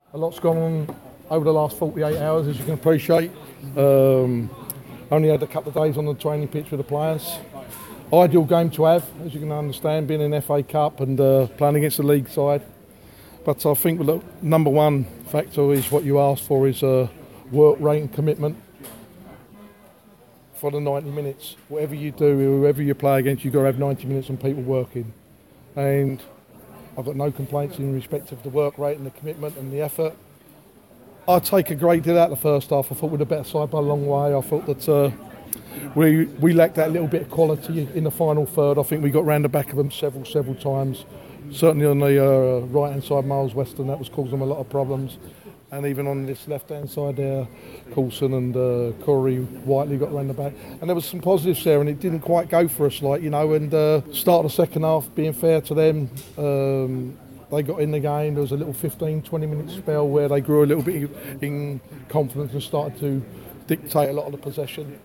A lot's gone on over the last 48 hours, as you can appreciate. Only had a couple of days on the training pitch with the players. Ideal game to have, as you can understand, being in FA Cup and playing against the league side. But I think the number one factor is what you asked for is work rate and commitment for the 90 minutes. Whatever you do, whoever you play against, you've got to have 90 minutes and people working. And I've got no complaints in respect of the work rate and the commitment and the effort. I take a great deal out of the first half. I thought we're the better side by a long way. I thought that we lacked that little bit of quality in the final third. I think we got round the back of them several times. Certainly on the right-hand side, Miles Weston, that was causing them a lot of problems. And even on this left-hand side there, Coulson and Corey Whiteley got round the back. And there was some positives there, and it didn't quite go for us, and start of the second half, being fair to them, they got in the game. There was a little 15-20 minute spell where they grew a little bit in confidence and started to dictate a lot of the possession.